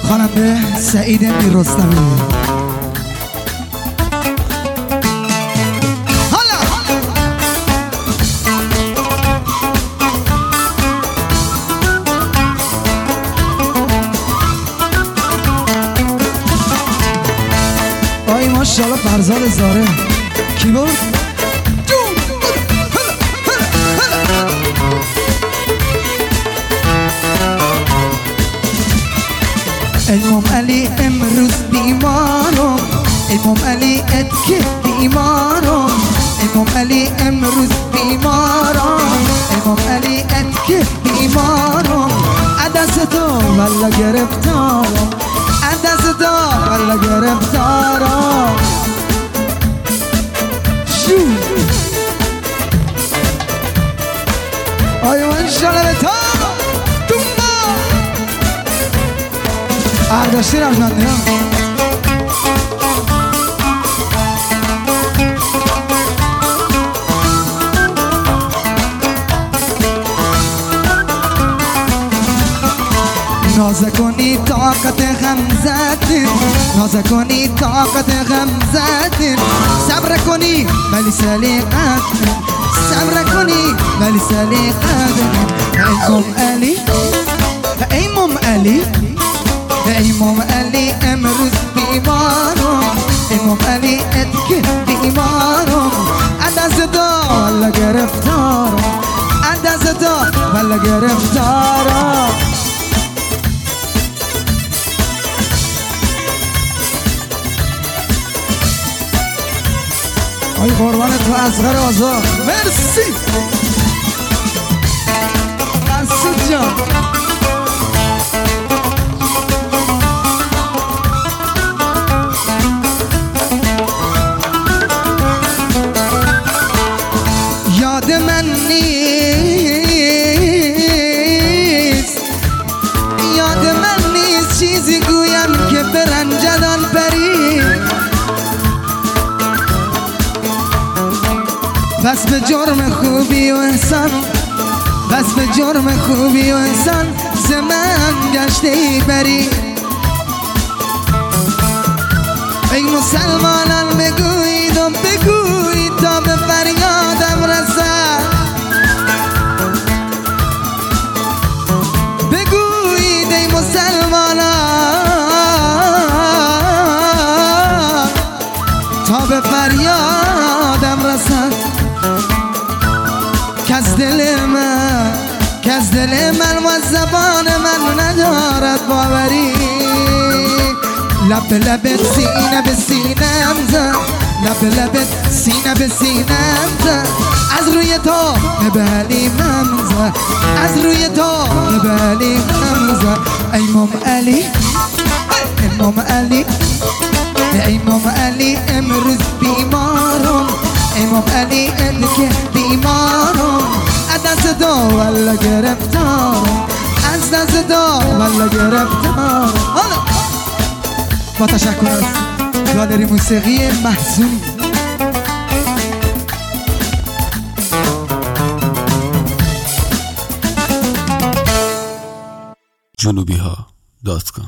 خواننده سعید میررستمی. آی ماشاءالله فرزاد زاره کیبورد. امام علی امروز بیمارم، امام علی ادکه بیمارم، امام علی امروز بیمارم، امام علی ادکه بیمارم. عدست تو والا گرفتارم، عدست تو والا گرفتارم. شو آی منشاءالله به تا ارداشتی رفننده ها. نازه کنی طاقت غم زدن، نازه کنی طاقت غم زدن. صبر کنی ولی سلیقت، صبر کنی ولی سلیقت. امام علی، امام علی، امام علی امروز بیمارم، امام علی ادکه بیمارم. عدست تو والا گرفتارم، عدست تو والا گرفتارم. آی قربان تو اصغر آزاد، مرسی مسعود جان. یاد من نیست، یاد من نیست چیزی گویم که برنجدان پری. بس به جرم خوبی و احسان، بس به جرم خوبی و احسان ز من گشته ای بری. ای مسلمانان بگویید و بگویید تا به فریادم رسد، بگویید ای مسلمانان تا به فریادم رسد. کس دل من، کس دل من و زبان من ندارد باوری. لب لبت سینه به سینم زد، لب لبت سینه به سینم زد. از روی تو به حلیمم زد، از روی تو به حلیمم زد. امام علی، امام علی، امام علی امروز بیمارم، امام علی ادکه بیمارم. از دست تو والا گرفتارم، از دست تو والا گرفتارم. با تشکر از گالری موسیقی محزون. جنوبیها.com